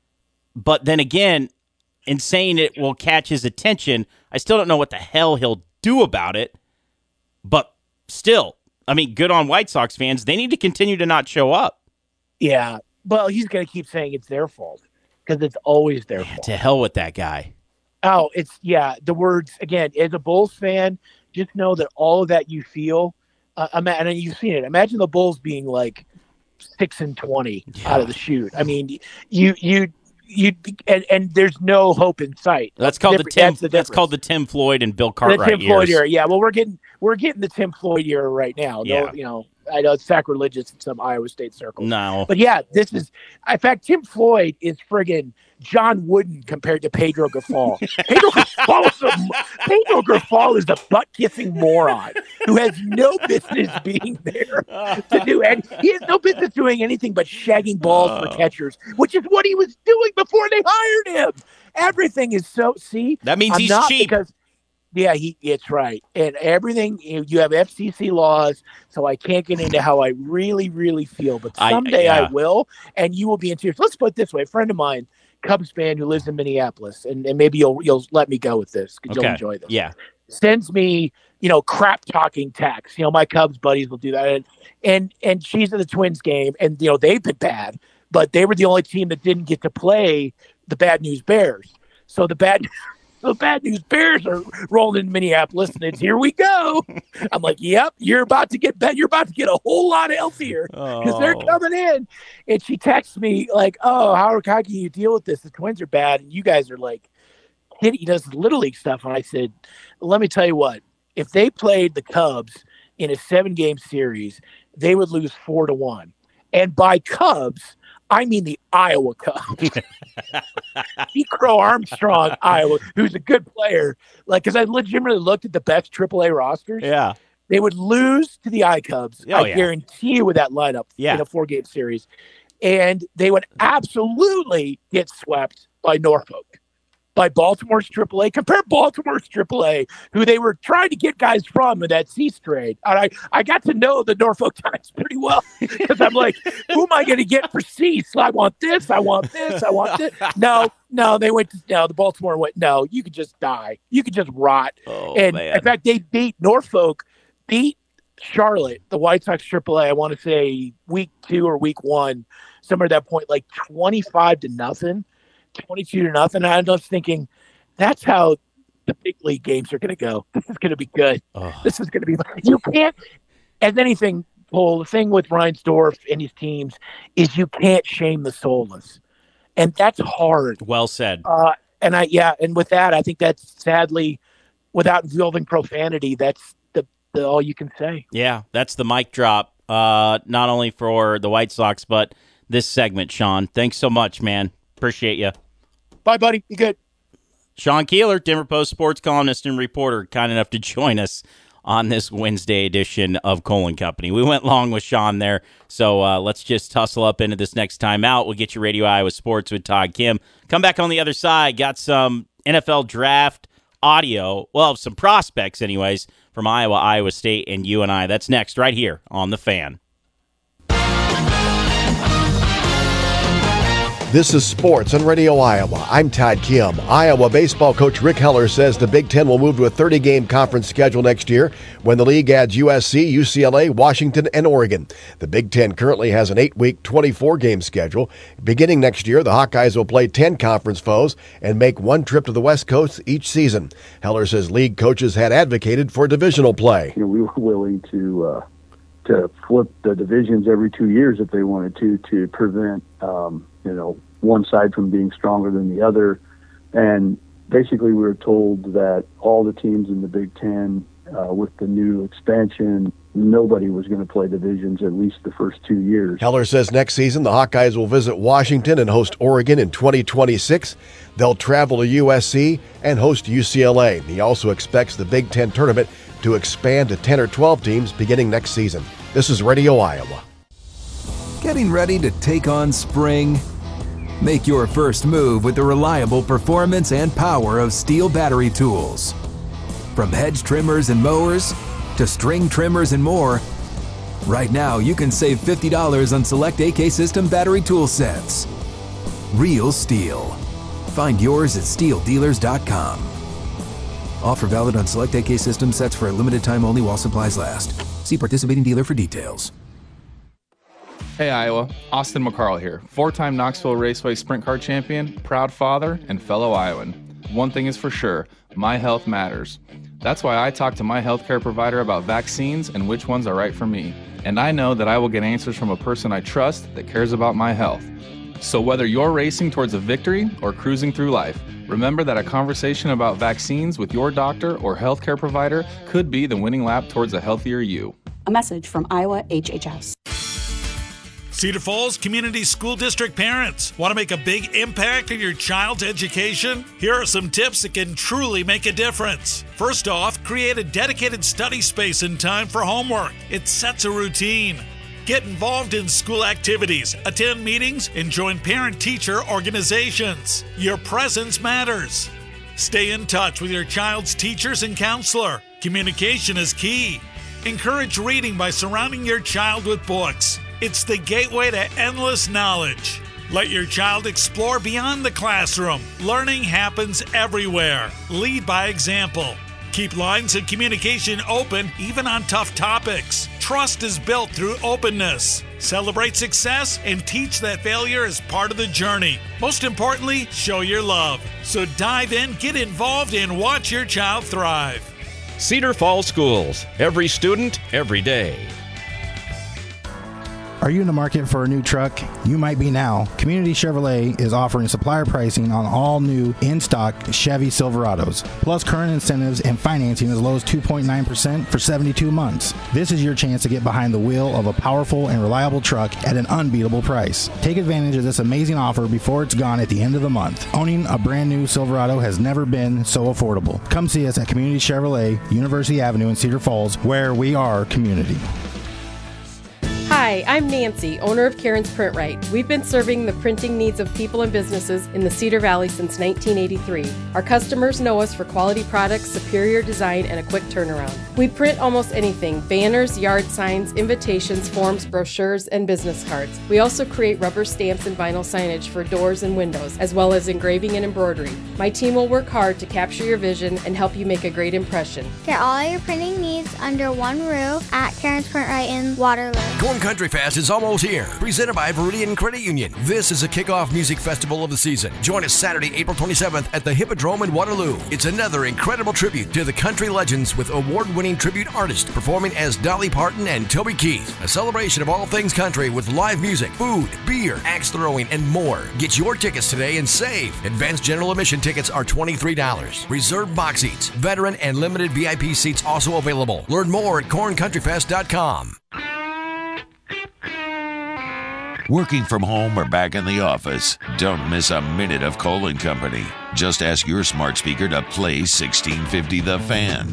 But then again, in saying it will catch his attention, I still don't know what the hell he'll do about it. But still, I mean, good on White Sox fans. They need to continue to not show up.
Yeah. Well, he's going to keep saying it's their fault because it's always their fault.
To hell with that guy.
Oh, it's yeah. The words again. As a Bulls fan, just know that all of that you feel, uh, ima- and you've seen it. Imagine the Bulls being like six and twenty out of the chute. I mean, you you you and, and there's no hope in sight.
That's called the
Different-
Tim.
that's the
That's
difference.
called the Tim Floyd and Bill
The
Cartwright
Tim Floyd
years.
era. Yeah. Well, we're getting we're getting the Tim Floyd era right now. No,
Yeah.
you know, I know it's sacrilegious in some Iowa State circles.
No,
But yeah, this is, in fact, Tim Floyd is friggin' John Wooden compared to Pedro Grafal. Pedro Grafal is a, Pedro Grafal is a butt-kissing moron who has no business being there to do, and he has no business doing anything but shagging balls for catchers, which is what he was doing before they hired him. Everything is so, see?
That means
I'm
he's
not
cheap.
Because, yeah, he it's right. And everything, you, you have F C C laws, so I can't get into how I really, really feel. But
I-
someday I,
yeah.
will, and you will be in tears. Let's put it this way. A friend of mine, Cubs fan who lives in Minneapolis, and, and maybe you'll you'll let me go with this because
Okay.
you'll enjoy this.
Yeah.
sends me, you know, crap talking texts. You know, my Cubs buddies will do that. And, and, and she's at the Twins game, and, you know, they've been bad, but they were the only team that didn't get to play the Bad News Bears. So the bad, the Bad News Bears are rolling in Minneapolis, and it's here we go. I'm like, yep, you're about to get bet. You're about to get a whole lot healthier because oh. they're coming in. And she texts me like, oh, how, how can you deal with this? The Twins are bad, and you guys are like, he does Little League stuff. And I said, let me tell you what, if they played the Cubs in a seven game series, they would lose four to one. And by Cubs, I mean the Iowa Cubs. Pete Crow Armstrong, Iowa, who's a good player. Like, because I legitimately looked at the best triple A rosters.
Yeah.
They would lose to the I Cubs.
Oh,
I
yeah.
guarantee you with that lineup
yeah.
in a four game series. And they would absolutely get swept by Norfolk. By Baltimore's triple A. Compare Baltimore's triple A, who they were trying to get guys from in that Cease trade. And I, I got to know the Norfolk Times pretty well because I'm like, who am I going to get for Cease? I want this. I want this. I want this. No, no, they went to, no, the Baltimore went, no, you could just die. You could just rot.
Oh,
and
man.
in fact, they beat Norfolk, beat Charlotte, the White Sox triple A, I want to say week two or week one, somewhere at that point, like twenty-five to nothing. twenty-two to nothing. And I was thinking, that's how the big league games are going to go. This is going to be good. Oh. This is going to be. You can't, as anything, Paul. The thing with Reinsdorf and his teams is you can't shame the soulless, and that's hard.
Well said.
Uh, and I, yeah, and with that, I think that's sadly, without involving profanity, that's the, the all you can say.
Yeah, that's the mic drop. Uh, not only for the White Sox, but this segment, Sean. Thanks so much, man. Appreciate you.
Bye, buddy. You good?
Sean Keeler, Denver Post sports columnist and reporter, kind enough to join us on this Wednesday edition of Colin Company. We went long with Sean there, so uh, let's just hustle up into this next time out. We'll get you Radio Iowa Sports with Todd Kim. Come back on the other side. Got some N F L draft audio, well, some prospects anyways, from Iowa, Iowa State, and U N I. That's next right here on The Fan.
This is Sports on Radio Iowa. I'm Todd Kim. Iowa baseball coach Rick Heller says the Big Ten will move to a thirty game conference schedule next year when the league adds U S C, U C L A, Washington, and Oregon. The Big Ten currently has an eight week, twenty-four game schedule. Beginning next year, the Hawkeyes will play ten conference foes and make one trip to the West Coast each season. Heller says league coaches had advocated for divisional play.
You know, we were willing to uh, to flip the divisions every two years if they wanted to, to prevent um, you know, one side from being stronger than the other. And basically we were told that all the teams in the Big Ten, uh, with the new expansion, nobody was going to play divisions at least the first two years.
Heller says next season the Hawkeyes will visit Washington and host Oregon in twenty twenty-six. They'll travel to U S C and host U C L A. He also expects the Big Ten tournament to expand to ten or twelve teams beginning next season. This is Radio Iowa.
Getting ready to take on spring? Make your first move with the reliable performance and power of Steel battery tools. From hedge trimmers and mowers to string trimmers and more, right now you can save fifty dollars on select A K System battery tool sets. Real Steel. Find yours at steel dealers dot com. Offer valid on select A K System sets for a limited time only while supplies last. See participating dealer for details.
Hey Iowa, Austin McCarl here, four-time Knoxville Raceway Sprint Car Champion, proud father, and fellow Iowan. One thing is for sure, my health matters. That's why I talk to my healthcare provider about vaccines and which ones are right for me. And I know that I will get answers from a person I trust that cares about my health. So whether you're racing towards a victory or cruising through life, remember that a conversation about vaccines with your doctor or healthcare provider could be the winning lap towards a healthier you.
A message from Iowa H H S.
Cedar Falls Community School District parents, want to make a big impact in your child's education? Here are some tips that can truly make a difference. First off, create a dedicated study space and time for homework. It sets a routine. Get involved in school activities, attend meetings, and join parent-teacher organizations. Your presence matters. Stay in touch with your child's teachers and counselor. Communication is key. Encourage reading by surrounding your child with books. It's the gateway to endless knowledge. Let your child explore beyond the classroom. Learning happens everywhere. Lead by example. Keep lines of communication open even on tough topics. Trust is built through openness. Celebrate success and teach that failure is part of the journey. Most importantly, show your love. So dive in, get involved, and watch your child thrive.
Cedar Falls Schools. Every student, every day.
Are you in the market for a new truck? You might be now. Community Chevrolet is offering supplier pricing on all new in-stock Chevy Silverados, plus current incentives and financing as low as two point nine percent for seventy-two months. This is your chance to get behind the wheel of a powerful and reliable truck at an unbeatable price. Take advantage of this amazing offer before it's gone at the end of the month. Owning a brand new Silverado has never been so affordable. Come see us at Community Chevrolet, University Avenue in Cedar Falls, where we are community.
Hi, I'm Nancy, owner of Karen's PrintRite. We've been serving the printing needs of people and businesses in the Cedar Valley since nineteen eighty-three. Our customers know us for quality products, superior design, and a quick turnaround. We print almost anything: banners, yard signs, invitations, forms, brochures, and business cards. We also create rubber stamps and vinyl signage for doors and windows, as well as engraving and embroidery. My team will work hard to capture your vision and help you make a great impression.
Get all your printing needs under one roof at Karen's PrintRite in Waterloo.
Corn Country Fest is almost here. Presented by Viridian Credit Union. This is a kickoff music festival of the season. Join us Saturday, April twenty-seventh at the Hippodrome in Waterloo. It's another incredible tribute to the country legends with award-winning tribute artists performing as Dolly Parton and Toby Keith. A celebration of all things country with live music, food, beer, axe throwing, and more. Get your tickets today and save. Advanced general admission tickets are twenty-three dollars. Reserved box seats, veteran, and limited V I P seats also available. Learn more at corn country fest dot com.
Working from home or back in the office, don't miss a minute of Cole and Company. Just ask your smart speaker to play sixteen fifty The Fan.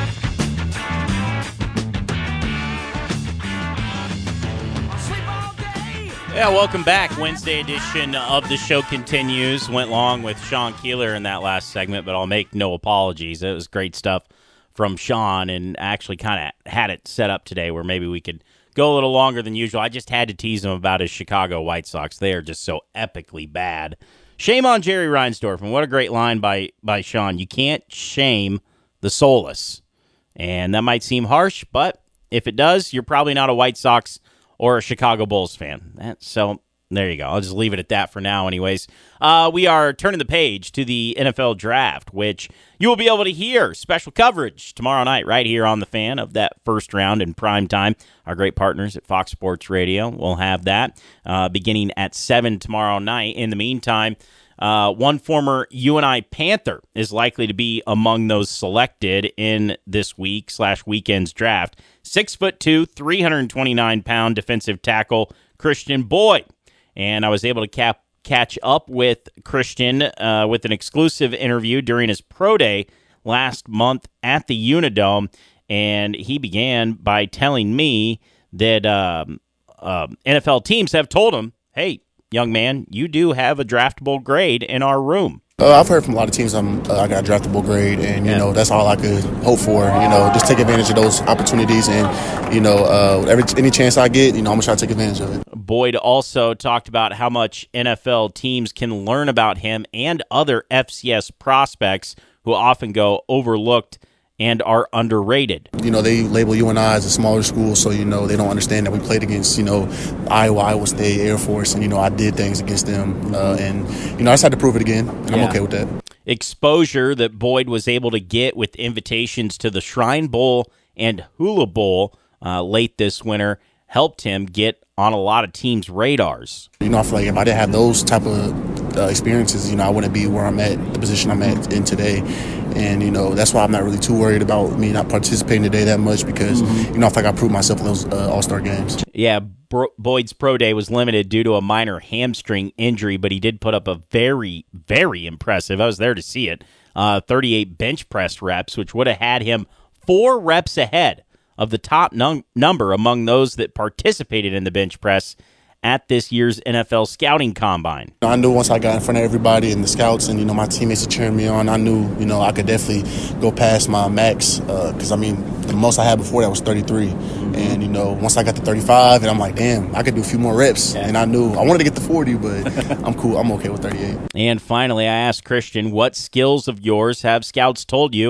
Yeah, welcome back. Wednesday edition of the show continues. Went long with Sean Keeler in that last segment, but I'll make no apologies. It was great stuff from Sean, and actually kind of had it set up today where maybe we could go a little longer than usual. I just had to tease him about his Chicago White Sox. They are just so epically bad. Shame on Jerry Reinsdorf, and what a great line by, by Sean. You can't shame the soulless. And that might seem harsh, but if it does, you're probably not a White Sox or a Chicago Bulls fan. That, so there you go. I'll just leave it at that for now anyways. Uh, we are turning the page to the N F L Draft, which you will be able to hear special coverage tomorrow night right here on The Fan of that first round in prime time. Our great partners at Fox Sports Radio will have that uh, beginning at seven tomorrow night. In the meantime, uh, one former U N I Panther is likely to be among those selected in this week slash weekend's draft. Six foot two, three hundred twenty-nine pound defensive tackle Christian Boyd. And I was able to cap, catch up with Christian uh, with an exclusive interview during his pro day last month at the Unidome. And he began by telling me that um, uh, N F L teams have told him, hey, young man, you do have a draftable grade in our room.
Uh, I've heard from a lot of teams I'm, uh, I got a draftable grade, and, you yeah. know, that's all I could hope for. You know, just take advantage of those opportunities, and, you know, uh, every any chance I get, you know, I'm going to try to take advantage of it.
Boyd also talked about how much N F L teams can learn about him and other F C S prospects who often go overlooked and are underrated.
You know, they label U N I as a smaller school, so, you know, they don't understand that we played against, you know, Iowa, Iowa State, Air Force, and, you know, I did things against them. Uh, and, you know, I just had to prove it again, and yeah. I'm okay with that.
Exposure that Boyd was able to get with invitations to the Shrine Bowl and Hula Bowl uh, late this winter helped him get on a lot of teams' radars.
You know, I feel like if I didn't have those type of uh, experiences, you know, I wouldn't be where I'm at, the position I'm at in today. And, you know, that's why I'm not really too worried about me not participating today that much because, mm-hmm. you know, I feel like I proved myself in those uh, All-Star games.
Yeah, Bro- Boyd's pro day was limited due to a minor hamstring injury, but he did put up a very, very impressive, I was there to see it, uh, thirty-eight bench press reps, which would have had him four reps ahead of the top num- number among those that participated in the bench press at this year's N F L scouting combine.
I knew once I got in front of everybody and the scouts and, you know, my teammates are cheering me on, I knew, you know, I could definitely go past my max because, uh, I mean, the most I had before that was thirty-three. Mm-hmm. And, you know, once I got to thirty-five, and I'm like, damn, I could do a few more reps. Yeah. And I knew I wanted to get to forty, but I'm cool. I'm okay with thirty-eight.
And finally, I asked Christian, what skills of yours have scouts told you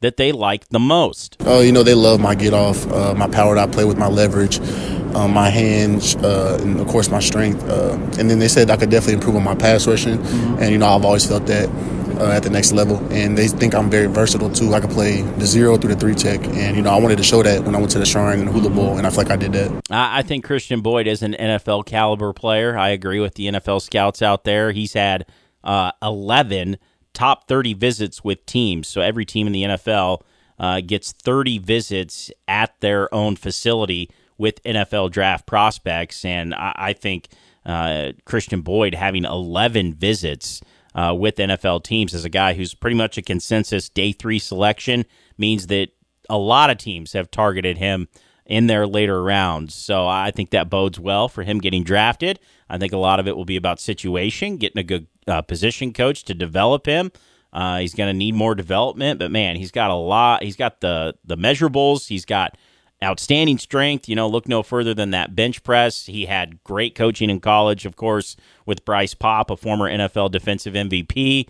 that they like the most?
Oh, you know, they love my get off, uh, my power that I play with, my leverage, um, my hands, uh, and of course my strength. Uh, and then they said I could definitely improve on my pass rushing. Mm-hmm. And, you know, I've always felt that uh, at the next level. And they think I'm very versatile, too. I can play the zero through the three check. And, you know, I wanted to show that when I went to the Shrine and Hula Bowl, and I feel like I did that.
I think Christian Boyd is an N F L caliber player. I agree with the N F L scouts out there. He's had uh, eleven top thirty visits with teams. So every team in the N F L uh, gets thirty visits at their own facility with N F L draft prospects. And I, I think uh, Christian Boyd having eleven visits uh, with N F L teams as a guy who's pretty much a consensus day three selection means that a lot of teams have targeted him in their later rounds. So I think that bodes well for him getting drafted. I think a lot of it will be about situation, getting a good uh, position coach to develop him. Uh, he's going to need more development, but man, he's got a lot. He's got the the measurables. He's got outstanding strength. You know, look no further than that bench press. He had great coaching in college, of course, with Bryce Popp, a former N F L defensive M V P.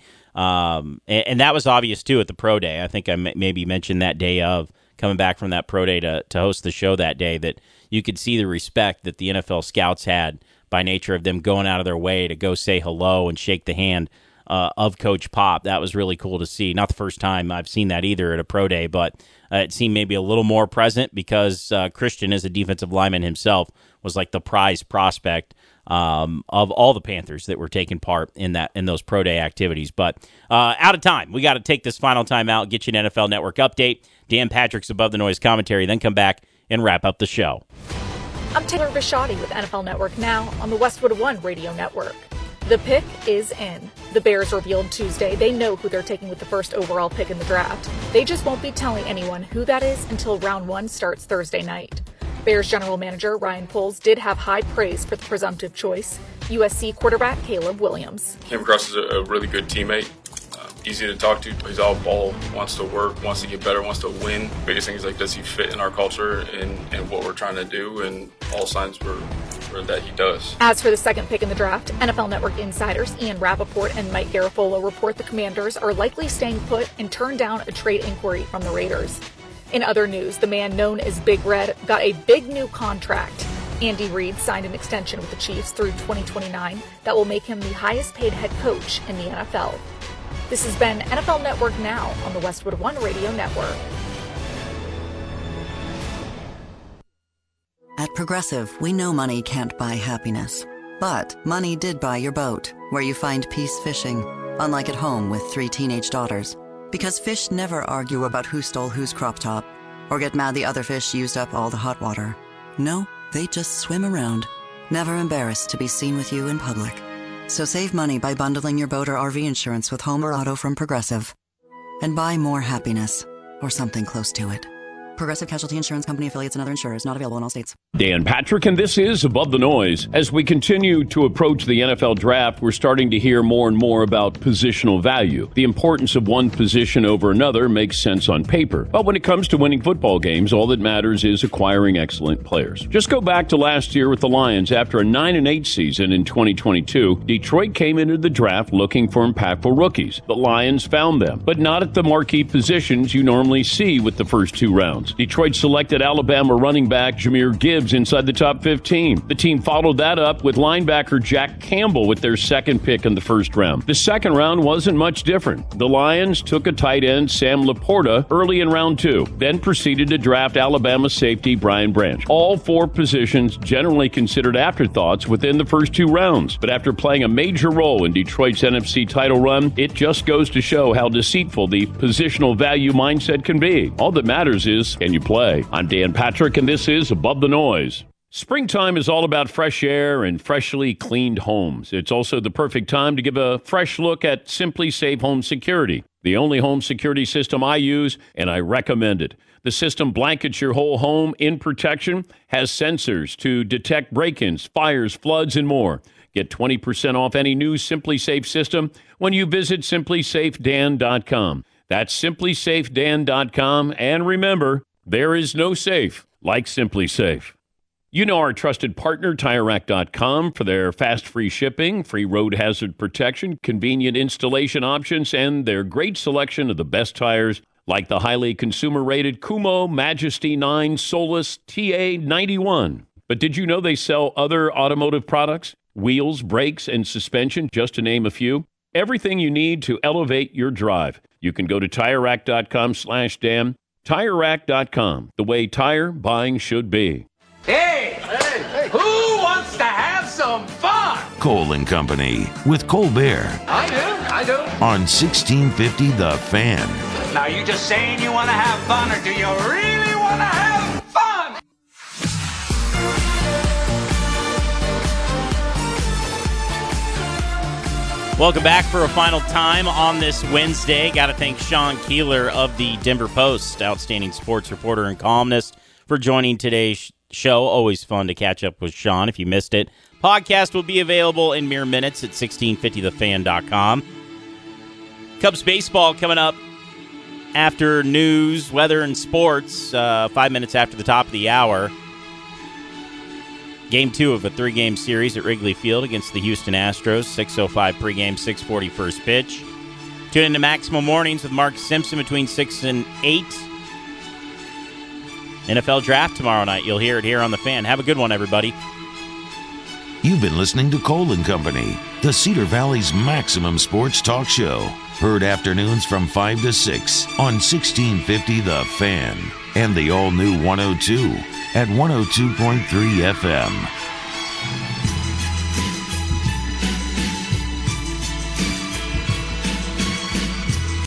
Um, and, and that was obvious, too, at the pro day. I think I m- maybe mentioned that day of coming back from that pro day to, to host the show that day, that you could see the respect that the N F L scouts had by nature of them going out of their way to go say hello and shake the hand uh, of Coach Popp. That was really cool to see. Not the first time I've seen that either at a pro day, but uh, it seemed maybe a little more present because uh, Christian, as a defensive lineman himself, was like the prize prospect um, of all the Panthers that were taking part in that in those pro day activities. But uh, out of time. We got to take this final time out, get you an N F L Network update. Dan Patrick's Above the Noise commentary, then come back and wrap up the show.
I'm Taylor Bisciotti with N F L Network Now on the Westwood One Radio Network. The pick is in. The Bears revealed Tuesday they know who they're taking with the first overall pick in the draft. They just won't be telling anyone who that is until round one starts Thursday night. Bears general manager Ryan Poles did have high praise for the presumptive choice, U S C quarterback Caleb Williams.
Came across as a really good teammate. Easy to talk to. He's all ball, wants to work, wants to get better, wants to win. Biggest thing is, like, does he fit in our culture and, and what we're trying to do? And all signs were, were that he does.
As for the second pick in the draft, N F L Network insiders Ian Rappaport and Mike Garafolo report the Commanders are likely staying put and turn down a trade inquiry from the Raiders. In other news, the man known as Big Red got a big new contract. Andy Reid signed an extension with the Chiefs through twenty twenty-nine that will make him the highest paid head coach in the N F L. This has been N F L Network Now on the Westwood One Radio Network.
At Progressive, we know money can't buy happiness. But money did buy your boat, where you find peace fishing, unlike at home with three teenage daughters. Because fish never argue about who stole whose crop top, or get mad the other fish used up all the hot water. No, they just swim around, never embarrassed to be seen with you in public. So save money by bundling your boat or R V insurance with home or auto from Progressive. And buy more happiness, or something close to it. Progressive Casualty Insurance Company, affiliates, and other insurers. Not available in all states.
Dan Patrick, and this is Above the Noise. As we continue to approach the N F L draft, we're starting to hear more and more about positional value. The importance of one position over another makes sense on paper. But when it comes to winning football games, all that matters is acquiring excellent players. Just go back to last year with the Lions. After a nine and eight season in twenty twenty-two, Detroit came into the draft looking for impactful rookies. The Lions found them, but not at the marquee positions you normally see with the first two rounds. Detroit selected Alabama running back Jahmyr Gibbs inside the top fifteen. The team followed that up with linebacker Jack Campbell with their second pick in the first round. The second round wasn't much different. The Lions took a tight end, Sam Laporta, early in round two, then proceeded to draft Alabama safety Brian Branch. All four positions generally considered afterthoughts within the first two rounds. But after playing a major role in Detroit's N F C title run, it just goes to show how deceitful the positional value mindset can be. All that matters is, can you play? I'm Dan Patrick, and this is Above the Noise. Springtime is all about fresh air and freshly cleaned homes. It's also the perfect time to give a fresh look at Simply Safe Home Security, the only home security system I use, and I recommend it. The system blankets your whole home in protection, has sensors to detect break-ins, fires, floods, and more. Get twenty percent off any new Simply Safe system when you visit simply safe dan dot com. That's simply safe dan dot com, and remember, there is no safe like Simply Safe. You know our trusted partner, Tire Rack dot com, for their fast free shipping, free road hazard protection, convenient installation options, and their great selection of the best tires like the highly consumer-rated Kumo Majesty nine Solus T A ninety-one. But did you know they sell other automotive products? Wheels, brakes, and suspension, just to name a few. Everything you need to elevate your drive. You can go to TireRack.com slash Dan. TireRack dot com, the way tire buying should be.
Hey, hey, hey, who wants to have some fun?
Cole and Company with Colbert
I do, I do.
on sixteen fifty The Fan.
Now, you just saying you want to have fun, or do you really want to have fun?
Welcome back for a final time on this Wednesday. Got to thank Sean Keeler of the Denver Post, outstanding sports reporter and columnist, for joining today's show. Always fun to catch up with Sean if you missed it. Podcast will be available in mere minutes at sixteen fifty the fan dot com. Cubs baseball coming up after news, weather, and sports, uh, five minutes after the top of the hour. Game two of a three-game series at Wrigley Field against the Houston Astros. six oh five pregame, six forty first pitch. Tune in to Maximum Mornings with Mark Simpson between six and eight. N F L Draft tomorrow night. You'll hear it here on The Fan. Have a good one, everybody.
You've been listening to Cole and Company, the Cedar Valley's maximum sports talk show. Heard afternoons from five to six on sixteen fifty The Fan and the all-new one oh two at one oh two point three F M.